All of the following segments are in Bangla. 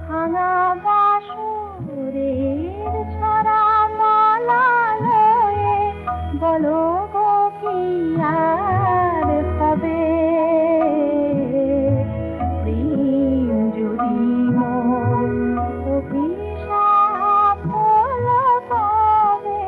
ভাঙা বাঁশুরের ছড়া মালা লয়ে বলো গো কি আর হবে, প্রেম যদি মোর অভিশাপ হলো তবে।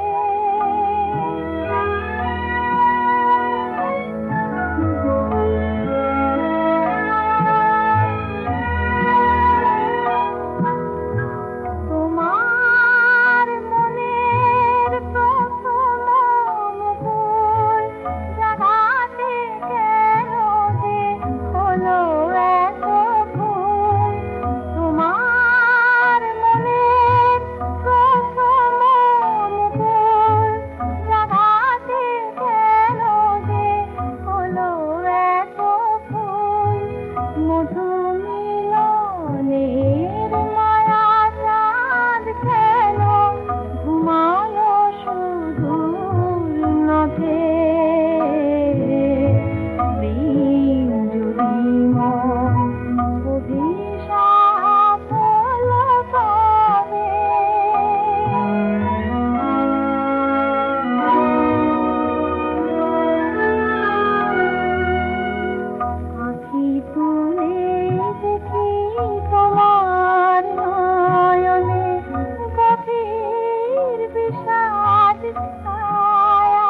তোমার মনের প্রথম মুকুল জাগাতে কেন যে হলো এত ভুল? তোমার মনের প্রথম মুকুল জাগাতে কেন যে হলো এত ভুল? মধু মিলনের মায়া চাঁদ কেন ঘুমায় সুদূর নভে, প্রেম যদি মোর অভিশাপ হলো তবে। আঁখি তুলে দেখি তোমার নয়নে গভীর বিষাদ ছায়া,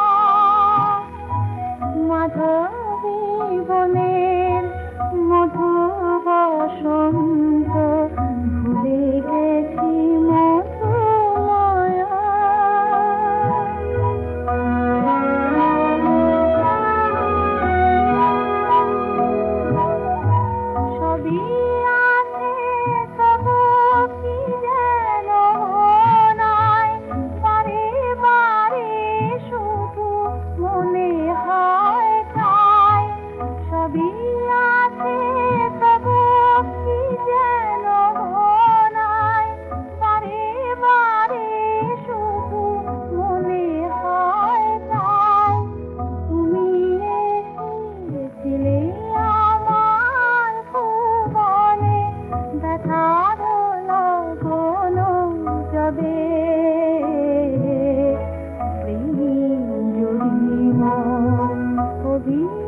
মাধবী বনের মধু বসন্ত ভুলে গেছি মধুমায়া। সবই আছে তবু কি যেন নাই, বারে বারে শুধু মনে হয় তাই। সবই আছে তবু কি যেন নাই, বারে বারে শুধু মনে হয় তাই। তুমি এসেছিলে আমার ভুবনে, ব্যথার লগন যাবে, প্রেম যদি মোর